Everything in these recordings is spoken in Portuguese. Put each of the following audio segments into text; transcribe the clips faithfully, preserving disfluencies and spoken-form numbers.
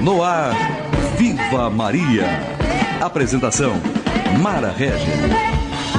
No ar, Viva Maria. Apresentação, Mara Regis.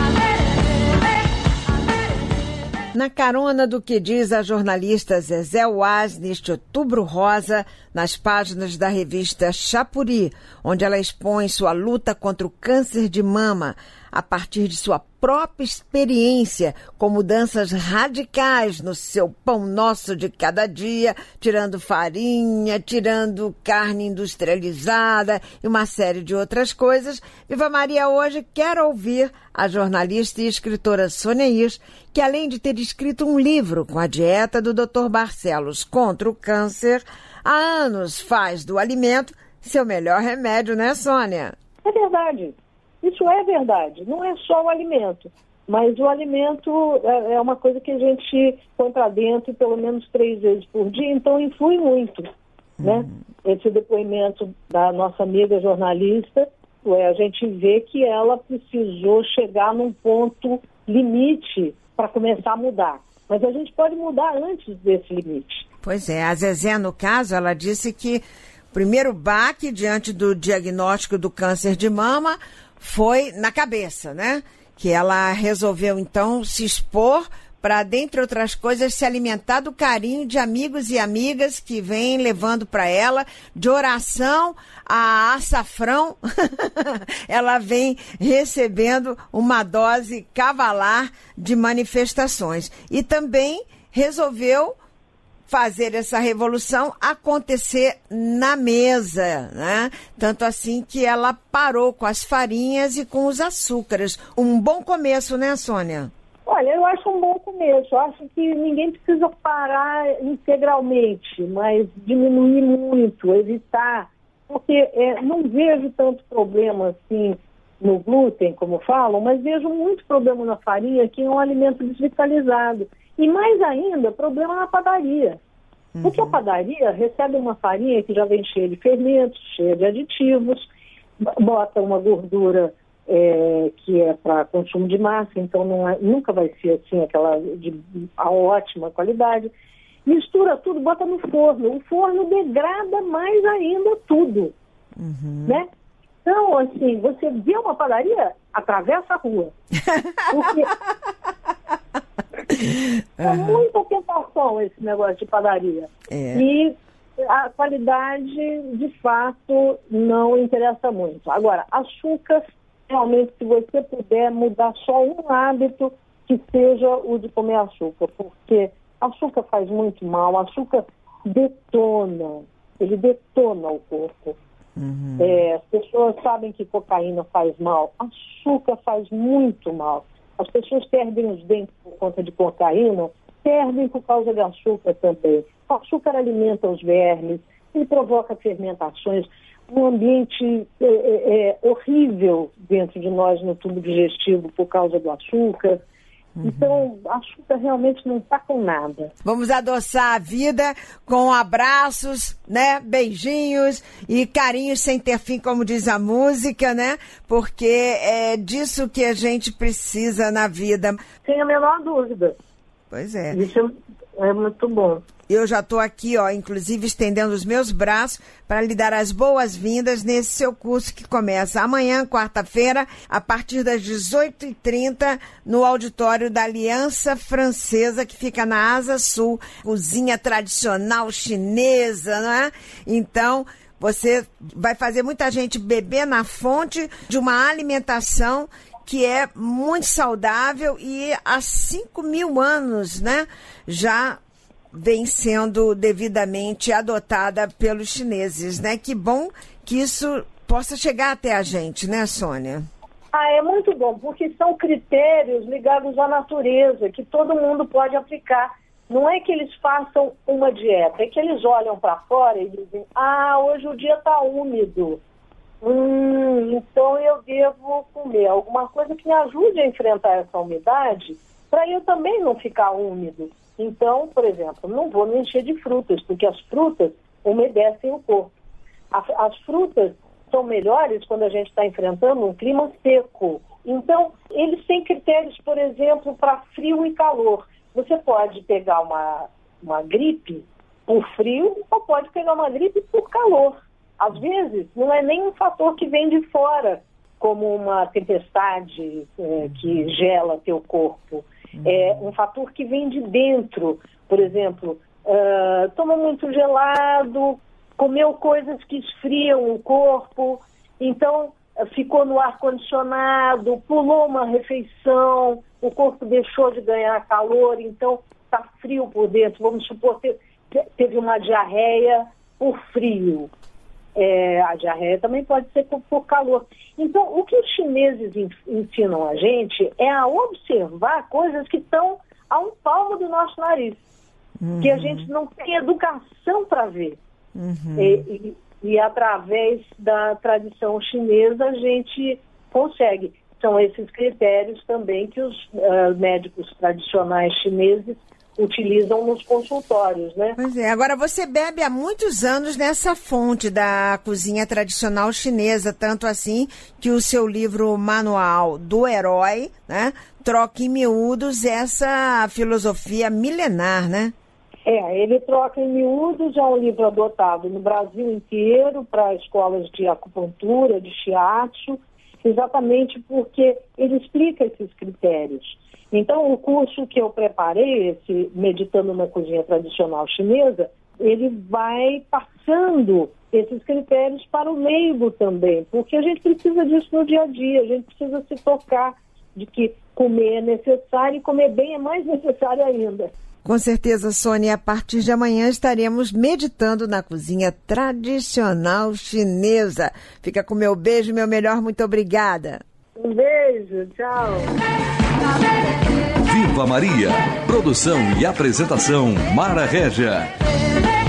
Na carona do que diz a jornalista Zezé Uaz neste Outubro Rosa, nas páginas da revista Chapuri, onde ela expõe sua luta contra o câncer de mama a partir de sua própria experiência com mudanças radicais no seu pão nosso de cada dia, tirando farinha, tirando carne industrializada e uma série de outras coisas. Viva Maria hoje quer ouvir a jornalista e escritora Sônia Hirsch, que além de ter escrito um livro com a dieta do doutor Barcelos contra o câncer, há anos faz do alimento seu melhor remédio, né, Sônia? É verdade. Isso é verdade. Não é só o alimento, mas o alimento é uma coisa que a gente põe para dentro pelo menos três vezes por dia, então influi muito, né? Uhum. Esse depoimento da nossa amiga jornalista, é, a gente vê que ela precisou chegar num ponto limite para começar a mudar. Mas a gente pode mudar antes desse limite. Pois é, a Zezé, no caso, ela disse que o primeiro baque diante do diagnóstico do câncer de mama foi na cabeça, né? Que ela resolveu, então, se expor para, dentre outras coisas, se alimentar do carinho de amigos e amigas que vêm levando para ela, de oração a açafrão, ela vem recebendo uma dose cavalar de manifestações. E também resolveu fazer essa revolução acontecer na mesa, né? Tanto assim que ela parou com as farinhas e com os açúcares. Um bom começo, né, Sônia? Olha, eu acho um bom começo. Eu acho que ninguém precisa parar integralmente, mas diminuir muito, evitar. Porque é, não vejo tanto problema assim no glúten, como falam, mas vejo muito problema na farinha, que é um alimento desvitalizado. E mais ainda, problema na padaria. Uhum. Porque a padaria recebe uma farinha que já vem cheia de fermentos, cheia de aditivos, bota uma gordura é, que é para consumo de massa, então não é, nunca vai ser assim aquela de a ótima qualidade. Mistura tudo, bota no forno. O forno degrada mais ainda tudo. Uhum. Né? Então, assim, você vê uma padaria, atravessa a rua. Porque é muita tentação esse negócio de padaria. É. E a qualidade, de fato, não interessa muito. Agora, açúcar, realmente, se você puder mudar só um hábito, que seja o de comer açúcar, porque açúcar faz muito mal, açúcar detona, ele detona o corpo. Uhum. É, as pessoas sabem que cocaína faz mal, açúcar faz muito mal. As pessoas perdem os dentes por conta de cocaína, perdem por causa de açúcar também. O açúcar alimenta os vermes, ele provoca fermentações, um ambiente é, é, horrível dentro de nós no tubo digestivo por causa do açúcar. Uhum. Então, açúcar realmente não está com nada. Vamos adoçar a vida com abraços, né? Beijinhos e carinhos sem ter fim, como diz a música, né? Porque é disso que a gente precisa na vida. Sem a menor dúvida. Pois é. Isso é muito bom. Eu já estou aqui, ó, inclusive estendendo os meus braços para lhe dar as boas-vindas nesse seu curso que começa amanhã, quarta-feira, a partir das dezoito e trinta, no auditório da Aliança Francesa, que fica na Asa Sul, cozinha tradicional chinesa, não é? Então, você vai fazer muita gente beber na fonte de uma alimentação que é muito saudável e há cinco mil anos, né, já vem sendo devidamente adotada pelos chineses, né? Que bom que isso possa chegar até a gente, né, Sônia? Ah, é muito bom, porque são critérios ligados à natureza, que todo mundo pode aplicar. Não é que eles façam uma dieta, é que eles olham para fora e dizem, ah, hoje o dia está úmido, hum, então eu devo comer alguma coisa que me ajude a enfrentar essa umidade, para eu também não ficar úmido. Então, por exemplo, não vou me encher de frutas, porque as frutas umedecem o corpo. As frutas são melhores quando a gente está enfrentando um clima seco. Então, eles têm critérios, por exemplo, para frio e calor. Você pode pegar uma, uma gripe por frio ou pode pegar uma gripe por calor. Às vezes, não é nem um fator que vem de fora, como uma tempestade é, que gela teu corpo. É um fator que vem de dentro. Por exemplo, uh, tomou muito gelado, comeu coisas que esfriam o corpo, então uh, ficou no ar-condicionado, pulou uma refeição, o corpo deixou de ganhar calor, então está frio por dentro. Vamos supor que teve uma diarreia por frio. É, a diarreia também pode ser por, por calor. Então, o que os chineses ensinam a gente é a observar coisas que estão a um palmo do nosso nariz, uhum. que a gente não tem educação para ver. Uhum. E, e, e através da tradição chinesa a gente consegue. São esses critérios também que os uh, médicos tradicionais chineses utilizam nos consultórios, né? Pois é. Agora, você bebe há muitos anos nessa fonte da cozinha tradicional chinesa, tanto assim que o seu livro Manual do Herói, né, troca em miúdos essa filosofia milenar, né? É, ele troca em miúdos, é um livro adotado no Brasil inteiro para escolas de acupuntura, de shiatsu, exatamente porque ele explica esses critérios. Então, o curso que eu preparei, esse Meditando na Cozinha Tradicional Chinesa, ele vai passando esses critérios para o leigo também, porque a gente precisa disso no dia a dia, a gente precisa se tocar de que comer é necessário e comer bem é mais necessário ainda. Com certeza, Sônia, a partir de amanhã estaremos meditando na cozinha tradicional chinesa. Fica com meu beijo, meu melhor, muito obrigada. Um beijo, tchau. Viva Maria! Produção e apresentação Mara Régia.